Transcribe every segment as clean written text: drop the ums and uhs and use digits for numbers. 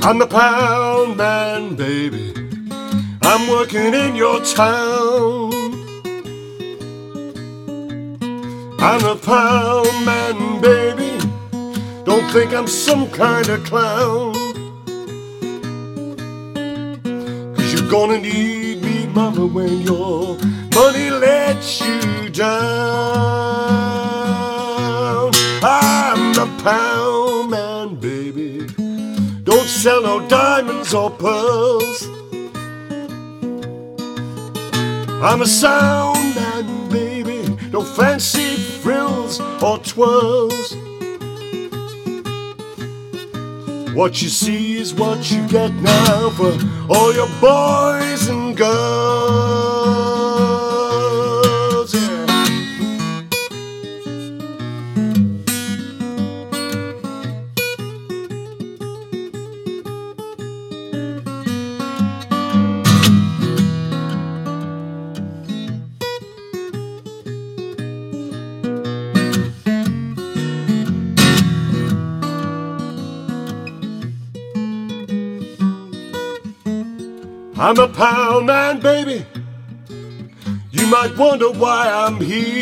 I'm the pound man, baby. I'm working in your town. I'm the pound man, baby. Don't think I'm some kind of clown. 'Cause you're gonna need me, mama, when your money lets you down. I'm the pound man, baby. Don't sell no diamonds or pearls. I'm a sound man, baby. No fancy frills or twirls. What you see is what you get now for all your boys and girls. Yeah. I'm a pound man, baby. You might wonder why I'm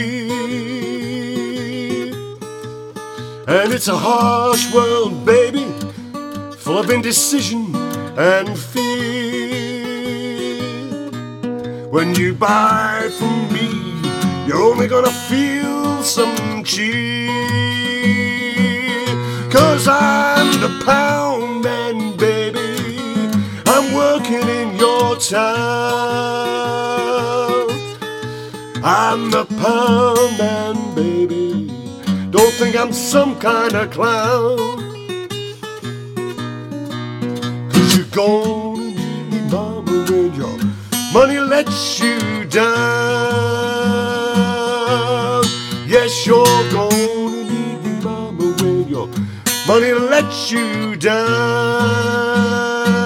here. And it's a harsh world, baby, full of indecision and fear. When you buy from me, you're only gonna feel some cheer. 'Cause I'm the pound man, baby. I'm working in your town. I'm the pound man, baby. Don't think I'm some kind of clown. 'Cause you're gonna need me, mama, when your money lets you down. Yes, you're gonna need me, mama, when your money lets you down.